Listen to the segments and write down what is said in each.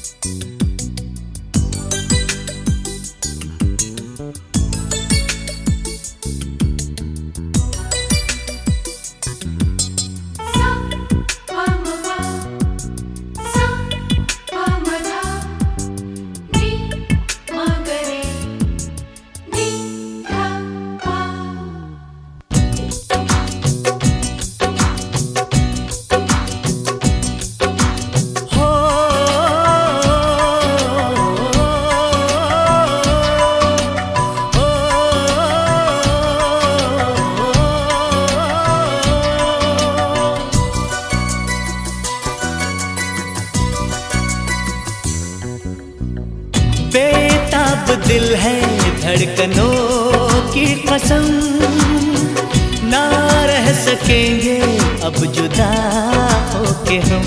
बेताब दिल है धड़कनों की कसम, ना रह सकेंगे अब जुदा होके हम।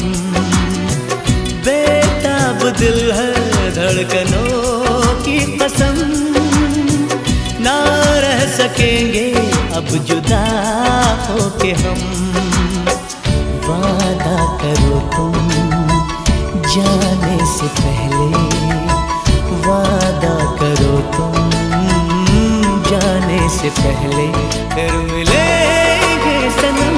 बेताब दिल है धड़कनों की कसम, ना रह सकेंगे अब जुदा होके हम। वादा करो तुम जाने से पहले, वादा करो तुम जाने से पहले, फिर मिलेंगे सनम।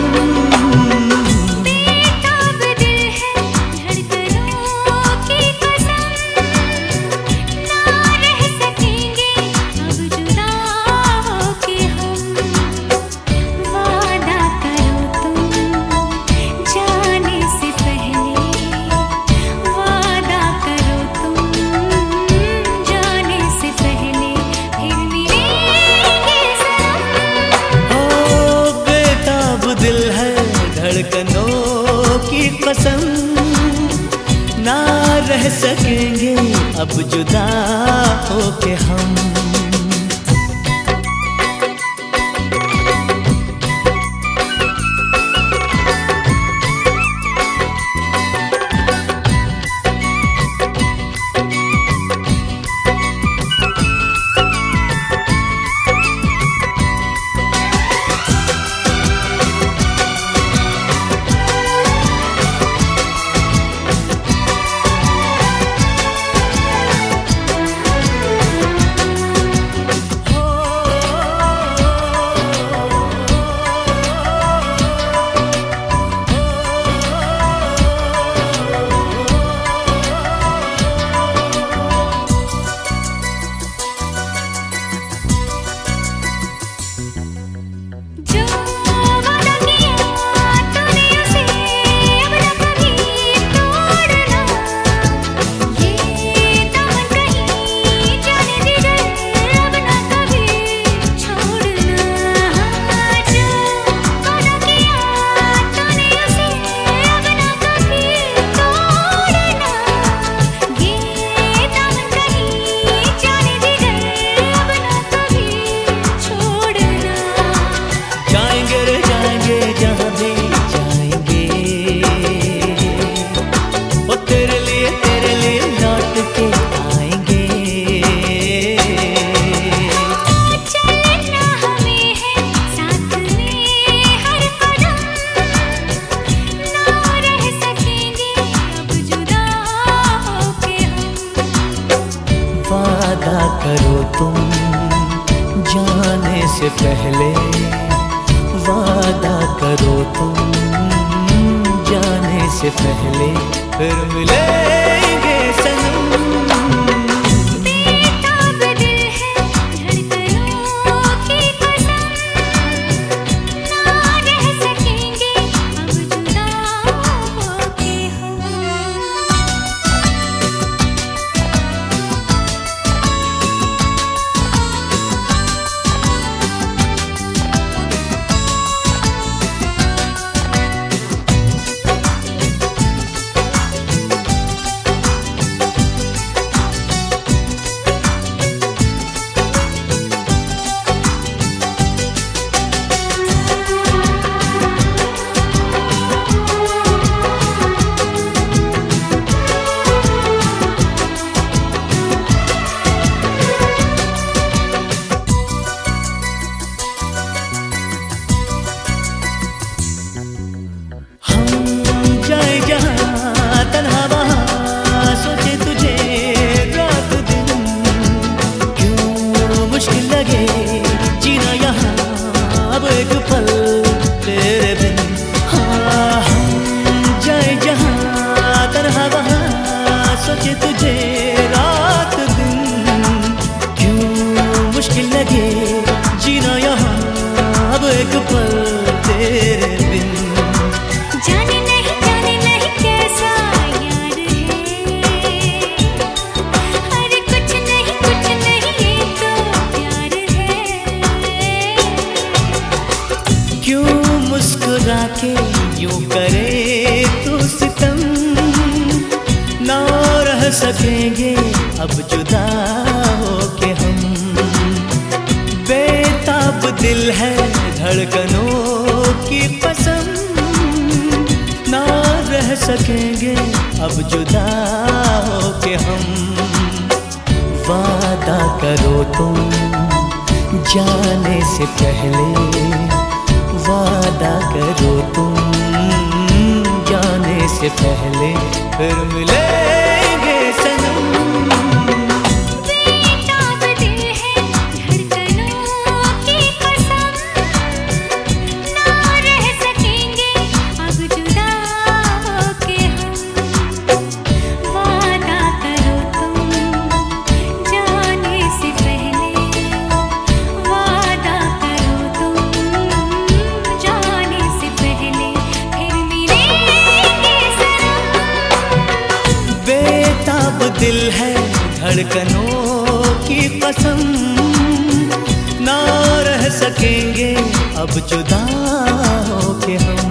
बेताब दिल है धड़कनों की कसम, ना रह सकेंगे अब जुदा होके हम। वादा करो तुम जाने से पहले, वादा करो तुम जाने से पहले, फिर मिलेंगे सनम। ओ बेताब दिल है धड़कनों की कसम, ना रह सकेंगे अब जुदा होके हम। जो वादा किया तूने उसे अब न कभी तोड़ना, ये दामन कहीं जाने दीजिए अब न कभी छोड़ना। जो वादा किया तूने उसे अब न कभी तोड़ना, ये दामन कहीं जाने दीजिए अब न कभी छोड़ना। जाएंगे रे जाएंगे जहाँ भी जाएंगे, वो तेरे लिए लौट के आएंगे। चलना हमें है साथ में हर कदम, ना रह सकेंगे अब जुदा होके हम। वादा करो तुम जाने से पहले, वादा करो तुम जाने से पहले, फिर मिलेंगे सनम। बेताब दिल है धड़कनों की कसम, ना रह सकेंगे अब जुदा होके हम। सकेंगे अब जुदा हो के हम। बेताब दिल है धड़कनों की कसम, ना रह सकेंगे अब जुदा हो के हम। वादा करो तुम जाने से पहले, वादा करो तुम जाने से पहले, फिर मिलेंगे सनम। बेताब दिल है धड़कनों की कसम, ना रह सकेंगे अब जुदा होके हम। वादा करो तुम जाने से पहले, वादा करो तुम जाने से पहले, फिर मिलेंगे सनम। बेताब दिल है धड़कनों की कसम, ना रह सकेंगे अब जुदा हो के हम।